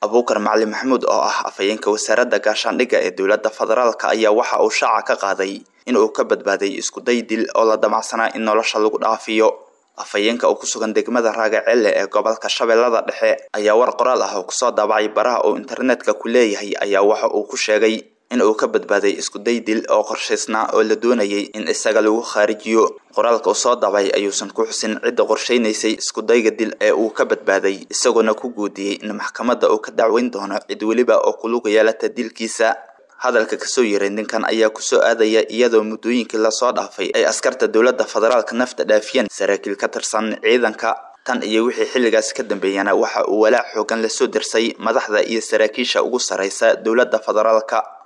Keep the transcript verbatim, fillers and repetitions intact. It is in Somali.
Abuukar Macalin Maxamuud oo ah afhayeenka wasaaradda gaashaandhigga ee dowladda federaalka ayaa waxa uu shaaca ka qaaday in uu ka badbaaday isku day dil oo la damacsanaa in nolosha lagu dhaafiyo. Afhayeenka oo ku sugan degmada Raagacelle ee gobolka Shabeellada Dhexe ayaa war qoraal ah oo ku soo daabacay baraha oo internetka ku leeyahay ayaa waxa uu ku sheegay in uu ka badbaaday isku day dil oo qorshaysnaa oo la doonayay in isaga lagu kharijiyo. Qoraalka oo soo daabacay ayuusan ku xusin cidda qorsheynaysay isku dayga dil ee uu ka badbaaday, isagoo ku guudiyay in maxkamadda uu ka dacweyn doono cid waliba oo ku lug yeelata dilkiisa. Hadalka ka soo yeeray ninkan ayaa ku soo aadaya iyadoo muddooyinkii la soo dhaafay ay askarta dowladda federaalka nafta dhaafiyeen saraakiil ka tirsan ciidanka. tan iyo wixii xilligaas ka dambeeyana waxa uu walaac xooggan la soo dirsay madaxda iyo saraakiisha ugu sareysa dowladda federaalka.